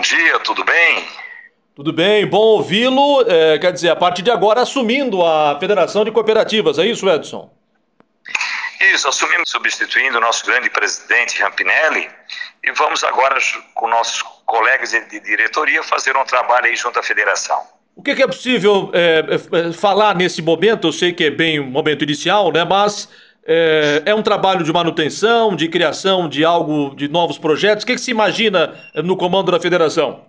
dia, tudo bem? Tudo bem, bom ouvi-lo. Quer dizer, a partir de agora assumindo a Federação de Cooperativas, é isso, Edson? Isso, assumimos substituindo o nosso grande presidente Rampinelli e vamos agora, com nossos colegas de diretoria, fazer um trabalho aí junto à federação. O que é possível falar nesse momento? Eu sei que é bem um momento inicial, né? Mas é um trabalho de manutenção, de criação de algo, de novos projetos. O que se imagina no comando da federação?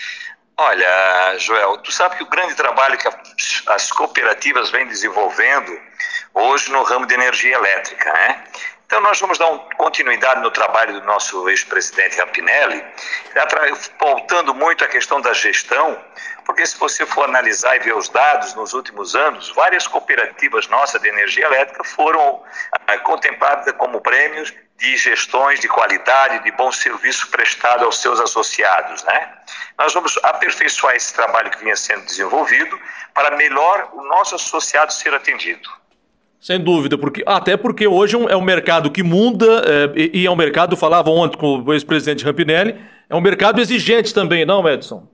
Olha, Joel, tu sabe que o grande trabalho que as cooperativas vêm desenvolvendo hoje no ramo de energia elétrica, né? Então nós vamos dar continuidade no trabalho do nosso ex-presidente Rampinelli, pautando muito a questão da gestão, porque se você for analisar e ver os dados nos últimos anos, várias cooperativas nossas de energia elétrica foram contempladas como prêmios de gestões de qualidade, de bom serviço prestado aos seus associados, né? Nós vamos aperfeiçoar esse trabalho que vinha sendo desenvolvido para melhor o nosso associado ser atendido. Sem dúvida, até porque hoje é um mercado que muda, e é um mercado, falava ontem com o ex-presidente Rampinelli, é um mercado exigente também, não, Edson?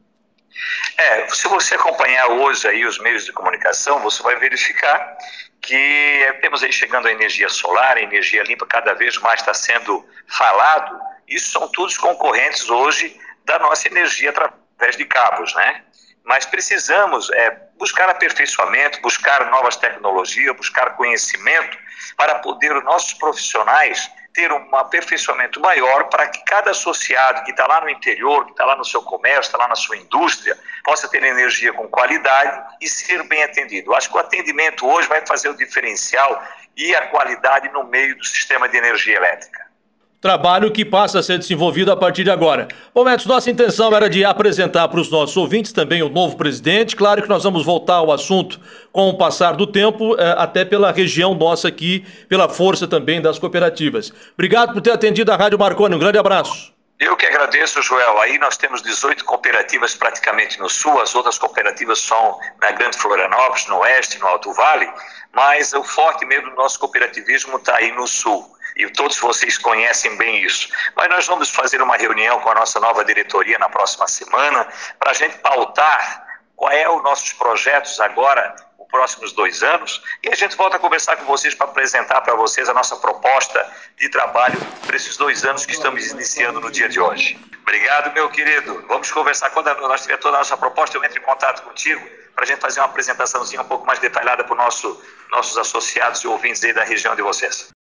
Se você acompanhar hoje aí os meios de comunicação, você vai verificar que temos aí chegando a energia solar, a energia limpa cada vez mais está sendo falado. Isso são todos concorrentes hoje da nossa energia através de cabos, né? Mas precisamos buscar aperfeiçoamento, buscar novas tecnologias, buscar conhecimento para poder os nossos profissionais ter um aperfeiçoamento maior para que cada associado que está lá no interior, que está lá no seu comércio, está lá na sua indústria, possa ter energia com qualidade e ser bem atendido. Acho que o atendimento hoje vai fazer o diferencial e a qualidade no meio do sistema de energia elétrica. Trabalho que passa a ser desenvolvido a partir de agora. Bom, Edson, nossa intenção era de apresentar para os nossos ouvintes também o novo presidente. Claro que nós vamos voltar ao assunto com o passar do tempo, até pela região nossa aqui, pela força também das cooperativas. Obrigado por ter atendido a Rádio Marconi. Um grande abraço. Eu que agradeço, Joel. Aí nós temos 18 cooperativas praticamente no sul, as outras cooperativas são na Grande Florianópolis, no oeste, no Alto Vale, mas o forte mesmo do nosso cooperativismo está aí no sul. E todos vocês conhecem bem isso. Mas nós vamos fazer uma reunião com a nossa nova diretoria na próxima semana para a gente pautar qual é os nossos projetos agora, os próximos 2 anos, e a gente volta a conversar com vocês para apresentar para vocês a nossa proposta de trabalho para esses 2 anos que estamos iniciando no dia de hoje. Obrigado, meu querido. Vamos conversar quando nós tiver toda a nossa proposta, eu entro em contato contigo para a gente fazer uma apresentaçãozinha um pouco mais detalhada para os nossos associados e ouvintes aí da região de vocês.